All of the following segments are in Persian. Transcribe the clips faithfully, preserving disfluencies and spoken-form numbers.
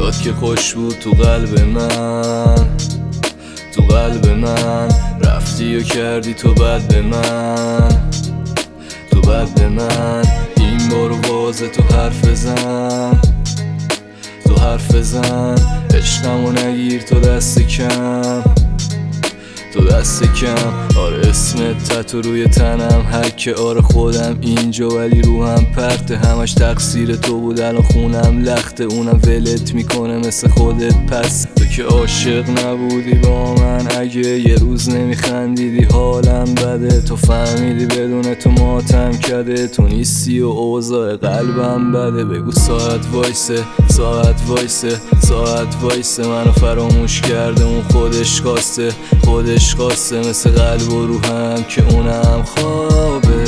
داد که خوش بود تو قلب من، تو قلب من رفتی و کردی تو بد به من، تو بد به من. این بار واضح تو حرف بزن، تو حرف بزن، عشقمو نگیر تو دست کم، تو دست کم. آره اسمت تتو روی تنم، حک آره خودم اینجا ولی روحم پرته. همش تقصیر تو بود الان خونم لخته، اونم ولت میکنه مثل خودت. پس تو که عاشق نبودی با من، اگه یه روز نمیخندیدی حالم بده. تو فهمیدی بدون تو ماتم کده، تو نیستی و اوضاع قلبم بده. بگو ساعت وایسه، ساعت وایسه، ساعت وایسه، منو فراموش کرده اون خودش خواسته، خودش خواسته مثل قلب و روحم که اونم خوابه،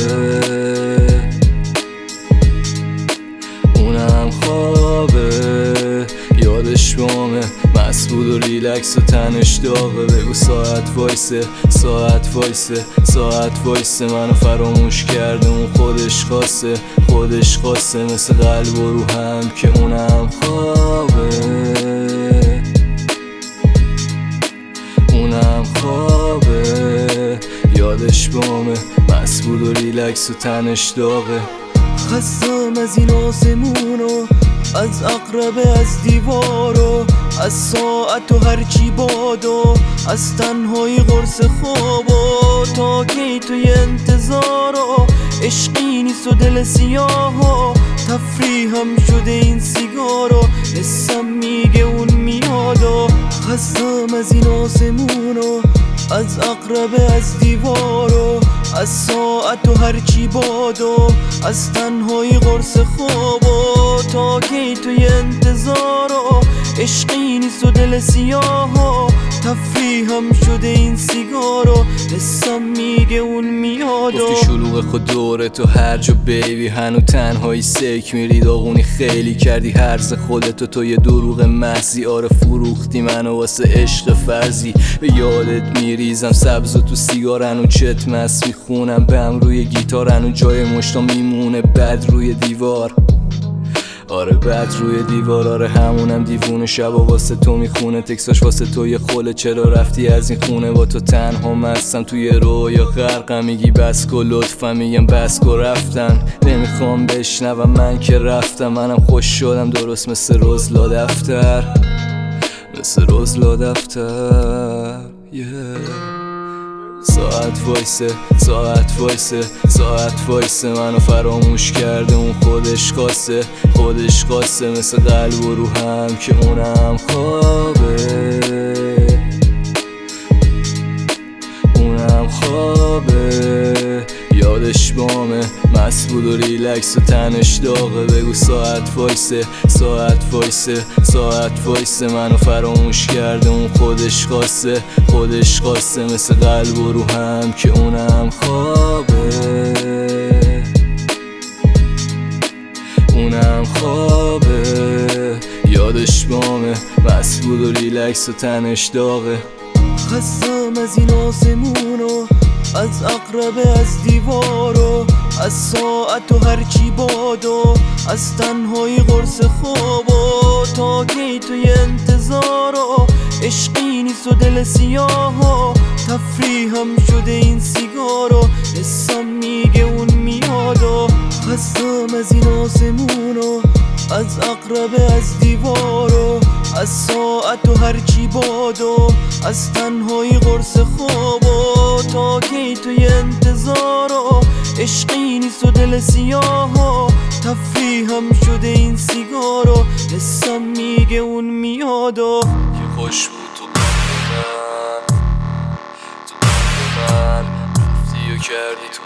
اونم خوابه. یادش بامه مست بود و ریلکس و تنش داغه. بگو ساعت وایسه، ساعت وایسه، ساعت وایسه، منو فراموش کرده اون خودش خواسته، خودش خواسته مثل قلب و روحم که اونم خوابه، اونم خوابه. یادش بامه مست بود و ریلکس و تنش داغه. خستم از این آسمونو، از عقربه، از دیوارو، از ساعت و هرچی بادو، از تنهایی قرص خوابو. تا کی توی انتظارو، عشقی نیست و دل سیاهو، تفریحم شده این سیگارو، حسم میگه اون میادو. خستم از این آسمونو، از عقربه، از دیوارو، از ساعت و هرچی بادو، از تنهایی قرص خوابو. تا کی توی انتظارو، عشقی نیست و دل سیاهو، تفریحم شده این سیگارو، حسم میگه اون میادو. گفتی شلوغ خود دوره تو هر جا بیبی، هنو تنهایی سیک میری داغونی خیلی کردی هرز خودتو. تو یه دروغ محضی، آره فروختی منو واسه عشق فرضی. به یادت میریزم سبز و تو سیگار، هنو چت مست میخونم بهم روی گیتار، هنو جای مشتا میمونه بد روی دیوار، آره بد روی دیوار. آره همونم دیوونه شبا واسه تو میخونه، تکساش واسه تو یه خوله. چرا رفتی از این خونه با تو تنها مستم توی رویا غرقم. میگی بس کن لطفا، میگم بس کن رفتن. نمیخوام بشنوم من که رفتم، منم خوش شدم درست مثل رزلا دفتر، مثل رزلا دفتر yeah. ساعت وایسه، ساعت وایسه، ساعت وایسه، منو فراموش کرده اون خودش خواسته، خودش خواسته مثل قلب و روحم که اونم خوابه، اونم خوابه. یادش بامه مست بود و ریلکس و تنش داغه. بگو ساعت وایسه، ساعت وایسه، ساعت وایسه، منو فراموش کرده اون خودش خواسته، خودش خواسته مثل قلب و روحم که اونم خوابه، اونم خوابه. یادش بامه مست بود و ریلکس و تنش داغه. خستم از این آسمونو، از عقربه، از دیوارو، از ساعت و هرچی بادو، از تنهایی قرص خوابو. تا کی توی انتظارو، عشقی نیست و دل سیاهو، تفریحم شده این سیگارو، حسم میگه اون میادو. خستم از این آسمونو، از عقربه، از دیوارو، از ساعت و هرچی بادو، از تنهایی قرص خوابو. تا کی توی انتظارو، عشقی نیست و دل سیاهو، تفریحم شده این سیگارو، حسم میگه اون میادو. که خوش بود تو قلب من، تو قلب من رفتی و کردی تو